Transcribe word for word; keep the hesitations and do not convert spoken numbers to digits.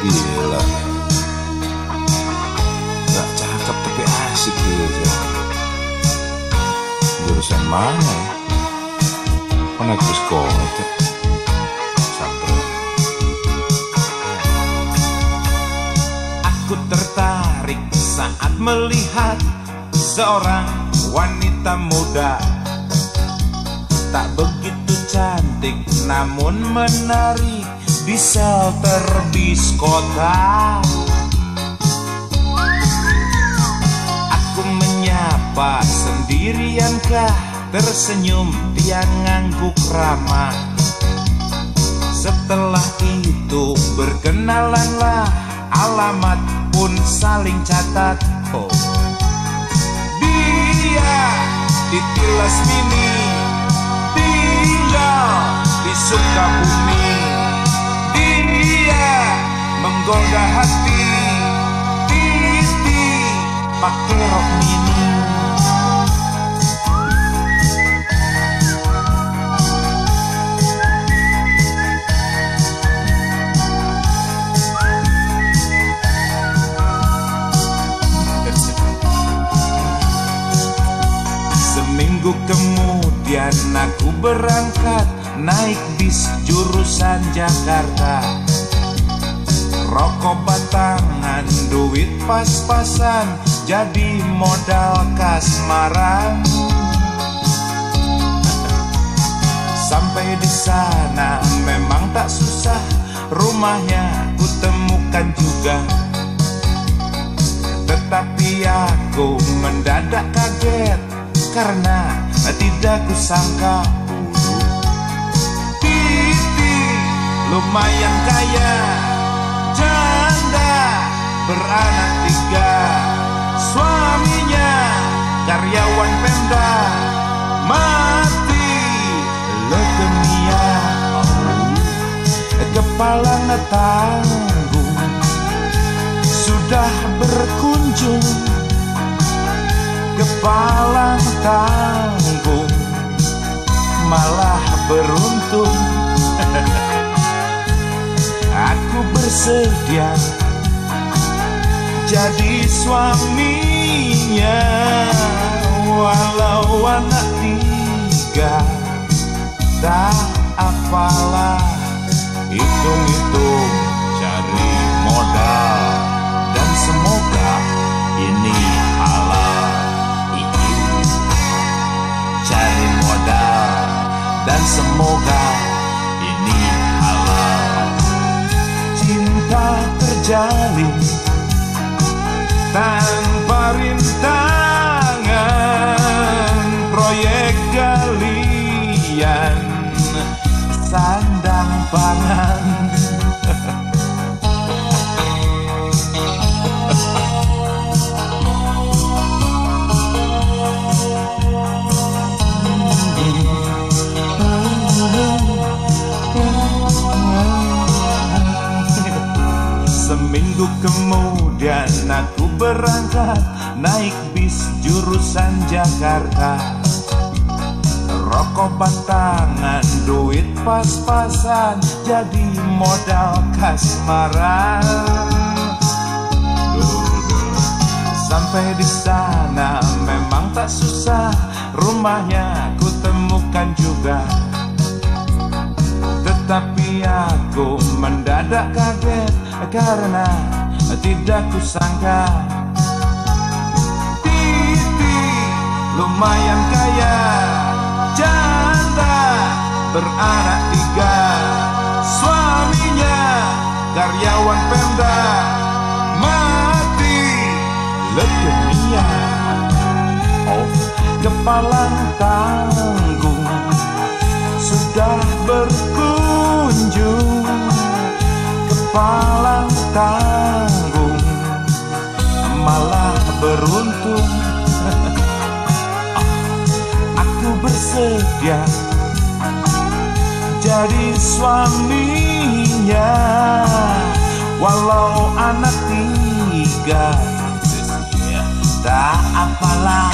Gila, gak cakep tapi asik gitu. Jurusan mana ya? Kok naik psikomet? Sampai aku tertarik saat melihat seorang wanita muda, tak begitu cantik namun menarik di shelter bis kota. Aku menyapa sendiriankah, tersenyum dia ngangguk ramah. Setelah itu berkenalanlah, alamat pun saling catat. Oh, dia Titilas Mini, tinggal di Sukabumi. Dia menggoda hati, Titi pakai rok mini. Seminggu kemudian aku berangkat naik bis jurusan Jakarta. Rokok batangan, duit pas-pasan, jadi modal kasmaran. Sampai di sana memang tak susah, rumahnya ku temukan juga. Tetapi aku mendadak kaget karena tidak kusangka Titi lumayan kaya, janda beranak tiga, suaminya karyawan Pemda, mati leukemia. Kepala tanggung sudah berkunjung, kepala tanggung malah beruntung. Aku bersedia jadi suaminya, walau anak tiga. Tak apalah, hitung-hitung cari modal, dan semoga ini halal. Cari modal dan semoga ini halal. Cinta terjalin tanpa rintangan, proyek galian sandang pangan. Seminggu kemudian aku berangkat naik bis jurusan Jakarta. Rokok batangan, duit pas-pasan, jadi modal kasmaran. Sampai di sana memang tak susah, rumahnya ku temukan juga. Tetapi aku mendadak kaget karena tidak kusangka Titi lumayan kaya, janda beranak tiga, suaminya karyawan Pemda, mati leukemia. Oh, kepala tanggung sudah berkunjung, kepala tanggung malah beruntung. Aku bersedia jadi suaminya, walau anak tiga. Tak apalah,